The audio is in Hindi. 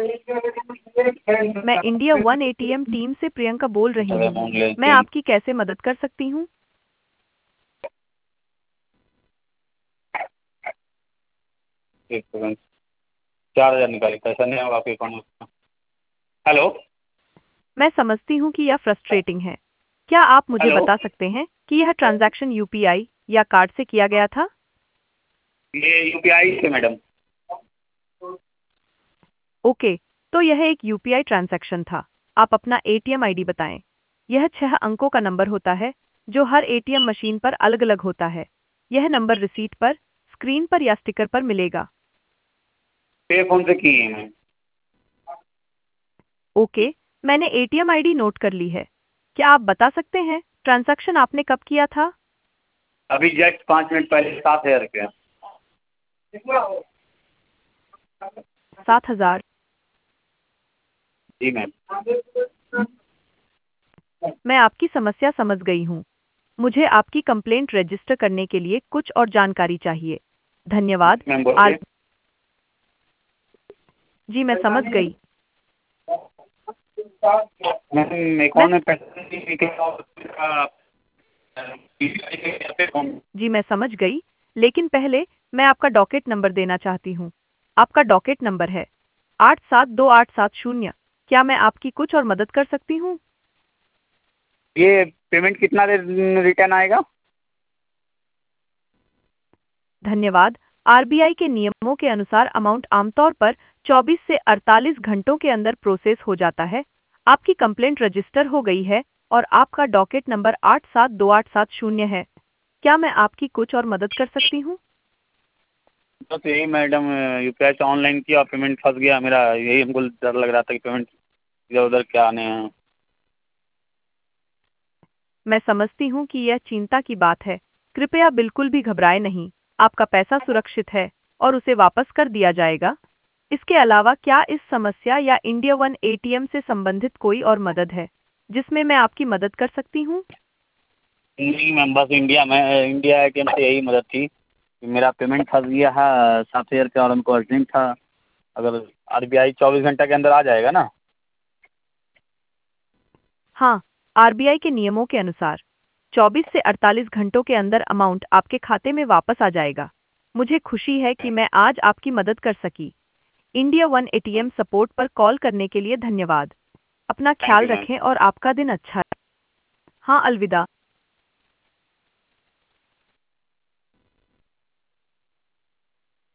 मैं इंडिया वन एटीएम टीम से प्रियंका बोल रही हूँ। मैं आपकी कैसे मदद कर सकती हूँ? एक सेकंड, 4,000 निकाली, पैसा नहीं होगा आपके अकाउंट में। हेलो। मैं समझती हूँ कि यह फ्रस्ट्रेटिंग है। क्या आप मुझे हेलो। बता सकते हैं कि यह ट्रांजैक्शन यूपीआई या कार्ड से किया गया था? ये यूपीआई से मैडम। ओके, तो यह एक यूपीआई ट्रांजैक्शन था। आप अपना एटीएम आईडी बताएं। यह 6 अंकों का नंबर होता है जो हर एटीएम मशीन पर अलग-अलग होता है। यह नंबर रिसीट पर, स्क्रीन पर या स्टिकर पर मिलेगा। पे फोन से की है मैं। ओके, मैंने एटीएम आईडी नोट कर ली है। क्या आप बता सकते हैं ट्रांजैक्शन आपने कब किया था? अभी जस्ट 5 मिनट पहले 7,000 रुपया। 7,000। जी मैम। मैं आपकी समस्या समझ गई हूँ। मुझे आपकी कंप्लेंट रजिस्टर करने के लिए कुछ और जानकारी चाहिए। धन्यवाद। मैम आर बोलिए। जी, मैं समझ गई। मैम मैं अकाउंट में पैसा नहीं निकला। जी, मैं समझ गई, लेकिन पहले मैं आपका डॉकेट नंबर देना चाहती हूँ। आपका डॉकेट नंबर है 872870। क्या मैं आपकी कुछ और मदद कर सकती हूँ? ये पेमेंट कितना देर रिटर्न आएगा? धन्यवाद। आरबीआई के नियमों के अनुसार अमाउंट आमतौर पर 24 से 48 घंटों के अंदर प्रोसेस हो जाता है। आपकी कंप्लेंट रजिस्टर हो गई है और आपका डॉकेट नंबर 872870 है। क्या मैं आपकी कुछ और मदद कर सकती हूँ? बस यही मैडम, यूपीआई से ऑनलाइन किया, पेमेंट फंस गया मेरा। यही हमको डर लग रहा था कि पेमेंट इधर उधर क्या आने हैं। मैं समझती हूँ कि यह चिंता की बात है। कृपया बिल्कुल भी घबराएं नहीं। आपका पैसा सुरक्षित है और उसे वापस कर दिया जाएगा। इसके अलावा क्या इस समस्या या इंडिया वन एटीएम से संबंधित कोई और मदद है जिसमें मैं आपकी मदद कर सकती हूँ? नहीं मैम, बस इंडिया एटीएम से यही मदद थी कि मेरा पेमेंट फंस गया है 7,000 का और हमको अर्जेंट था। अगर आरबीआई 24 घंटा के अंदर आ जाएगा ना? हाँ, आरबीआई के नियमों के अनुसार 24 से 48 घंटों के अंदर अमाउंट आपके खाते में वापस आ जाएगा। मुझे खुशी है कि मैं आज आपकी मदद कर सकी। इंडिया वन एटीएम सपोर्ट पर कॉल करने के लिए धन्यवाद। अपना थैंक ख्याल यू मैम। रखें और आपका दिन अच्छा है। हाँ, अलविदा।